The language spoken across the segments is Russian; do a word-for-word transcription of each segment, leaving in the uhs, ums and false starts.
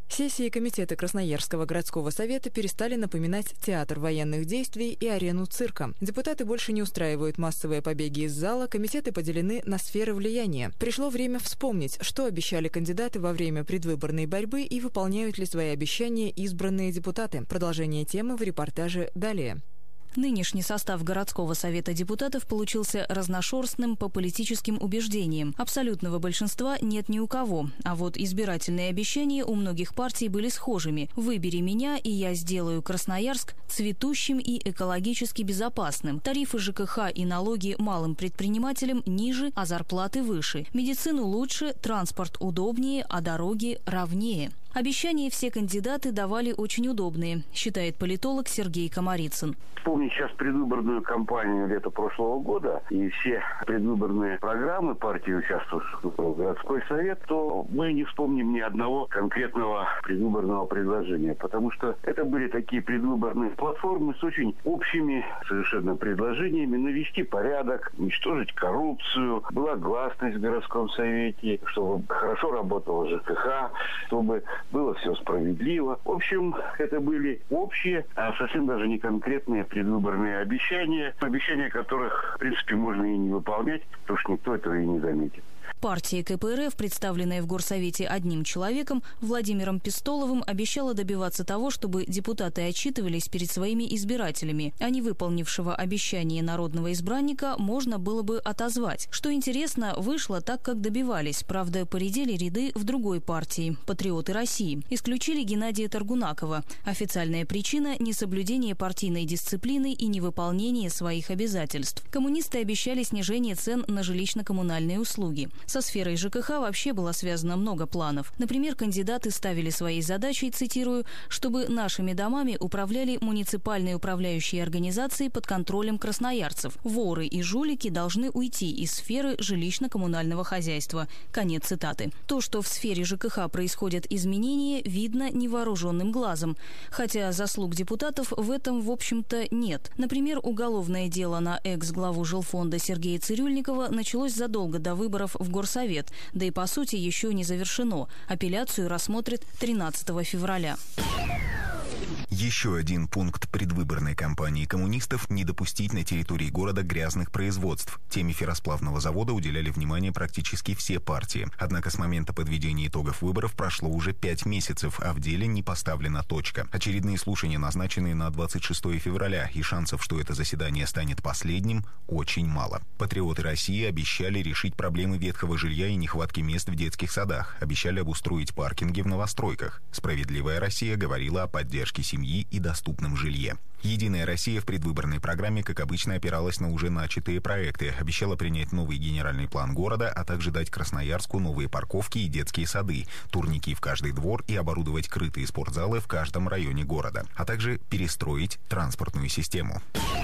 Сессии комитета Красноярского городского совета перестали напоминать театр военных действий и арену цирка. Депутаты больше не устраивают массовые побеги из зала, комитеты поделены на сферы влияния. Пришло время вспомнить, что обещали кандидаты во время предвыборной борьбы и выполняют ли свои обещания избранные депутаты. Продолжение темы в репортаже далее. Нынешний состав городского совета депутатов получился разношерстным по политическим убеждениям. Абсолютного большинства нет ни у кого. А вот избирательные обещания у многих партий были схожими. «Выбери меня, и я сделаю Красноярск цветущим и экологически безопасным. Тарифы ЖКХ и налоги малым предпринимателям ниже, а зарплаты выше. Медицину лучше, транспорт удобнее, а дороги ровнее». Обещания все кандидаты давали очень удобные, считает политолог Сергей Комарицын. Вспомнить сейчас предвыборную кампанию лета прошлого года и все предвыборные программы партии, участвующих в городской совет, то мы не вспомним ни одного конкретного предвыборного предложения, потому что это были такие предвыборные платформы с очень общими совершенно предложениями: навести порядок, уничтожить коррупцию, была гласность в городском совете, чтобы хорошо работала ЖКХ, чтобы было все справедливо. В общем, это были общие, а совсем даже не конкретные предвыборные обещания, обещания которых, в принципе, можно и не выполнять, потому что никто этого и не заметит. Партия КПРФ, представленная в горсовете одним человеком, Владимиром Пистоловым, обещала добиваться того, чтобы депутаты отчитывались перед своими избирателями, а не выполнившего обещание народного избранника можно было бы отозвать. Что интересно, вышло так, как добивались. Правда, поредели ряды в другой партии – «Патриоты России». Исключили Геннадия Таргунакова. Официальная причина – несоблюдение партийной дисциплины и невыполнение своих обязательств. Коммунисты обещали снижение цен на жилищно-коммунальные услуги. Со сферой ЖКХ вообще было связано много планов. Например, кандидаты ставили своей задачей, цитирую, чтобы нашими домами управляли муниципальные управляющие организации под контролем красноярцев. Воры и жулики должны уйти из сферы жилищно-коммунального хозяйства. Конец цитаты. То, что в сфере ЖКХ происходят изменения, видно невооруженным глазом. Хотя заслуг депутатов в этом, в общем-то, нет. Например, уголовное дело на экс-главу жилфонда Сергея Цирюльникова началось задолго до выборов в горсовет, да и по сути еще не завершено. Апелляцию рассмотрят тринадцатого февраля. Еще один пункт предвыборной кампании коммунистов – не допустить на территории города грязных производств. Теме ферросплавного завода уделяли внимание практически все партии. Однако с момента подведения итогов выборов прошло уже пять месяцев, а в деле не поставлена точка. Очередные слушания назначены на двадцать шестого февраля, и шансов, что это заседание станет последним, очень мало. Патриоты России обещали решить проблемы ветхого жилья и нехватки мест в детских садах, обещали обустроить паркинги в новостройках. «Справедливая Россия» говорила о поддержке семьи и доступном жилье. «Единая Россия» в предвыборной программе, как обычно, опиралась на уже начатые проекты, обещала принять новый генеральный план города, а также дать Красноярску новые парковки и детские сады, турники в каждый двор и оборудовать крытые спортзалы в каждом районе города, а также перестроить транспортную систему.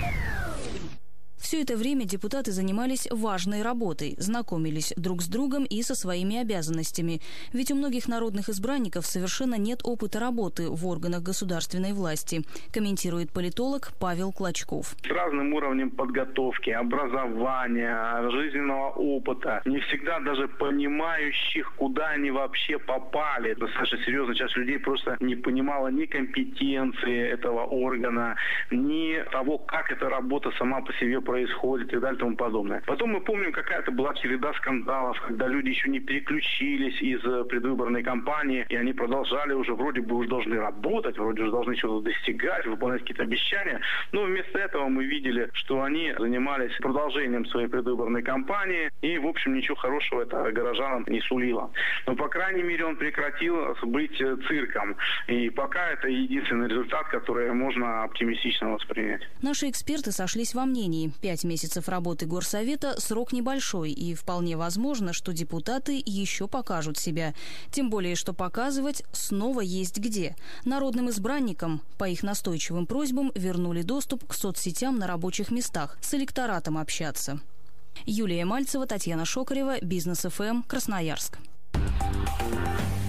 Все это время депутаты занимались важной работой, знакомились друг с другом и со своими обязанностями. Ведь у многих народных избранников совершенно нет опыта работы в органах государственной власти, комментирует политолог Павел Клочков. С разным уровнем подготовки, образования, жизненного опыта, не всегда даже понимающих, куда они вообще попали. Достаточно серьезно, часть людей просто не понимала ни компетенции этого органа, ни того, как эта работа сама по себе происходит. происходит и так далее и тому подобное. Потом мы помним, какая-то была череда скандалов, когда люди еще не переключились из предвыборной кампании, и они продолжали уже, вроде бы уже должны работать, вроде уже должны что-то достигать, выполнять какие-то обещания. Но вместо этого мы видели, что они занимались продолжением своей предвыборной кампании, и, в общем, ничего хорошего это горожанам не сулило. Но, по крайней мере, он прекратил быть цирком. И пока это единственный результат, который можно оптимистично воспринять. Наши эксперты сошлись во мнении. Пять месяцев работы горсовета – срок небольшой, и вполне возможно, что депутаты еще покажут себя. Тем более, что показывать снова есть где. Народным избранникам, по их настойчивым просьбам, вернули доступ к соцсетям на рабочих местах, с электоратом общаться. Юлия Мальцева, Татьяна Шокарева, Бизнес эф эм, Красноярск.